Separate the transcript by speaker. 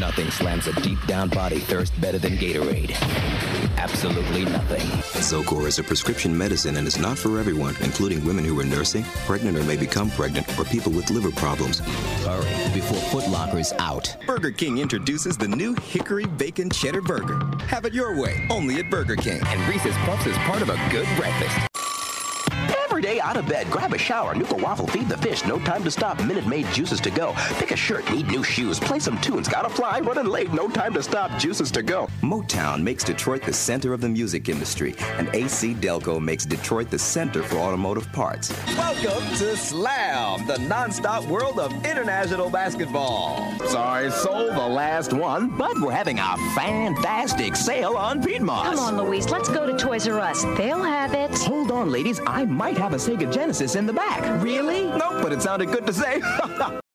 Speaker 1: Nothing slams a deep-down body thirst better than Gatorade. Absolutely nothing.
Speaker 2: Zocor is a prescription medicine and is not for everyone, including women who are nursing, pregnant or may become pregnant, or people with liver problems.
Speaker 1: Hurry, before Foot Locker's out.
Speaker 3: Burger King introduces the new Hickory Bacon Cheddar Burger. Have it your way, only at Burger King.
Speaker 1: And Reese's Puffs is part of a good breakfast.
Speaker 4: Every day out of bed, grab a shower, nuke a waffle, feed the fish, no time to stop, Minute Maid juices to go. Pick a shirt, need new shoes, play some tunes, gotta fly, running late, no time to stop, juices to go.
Speaker 3: Motown makes Detroit the center of the music industry, and AC Delco makes Detroit the center for automotive parts. Welcome to Slam, the non-stop world of international basketball.
Speaker 4: Sorry, sold the last one, but we're having a fantastic sale on Piedmont.
Speaker 5: Come on, Luis, let's go to Toys R Us. They'll have it.
Speaker 4: Hold on, ladies, I might have a Sega Genesis in the back.
Speaker 5: Really?
Speaker 3: Nope, but it sounded good to say.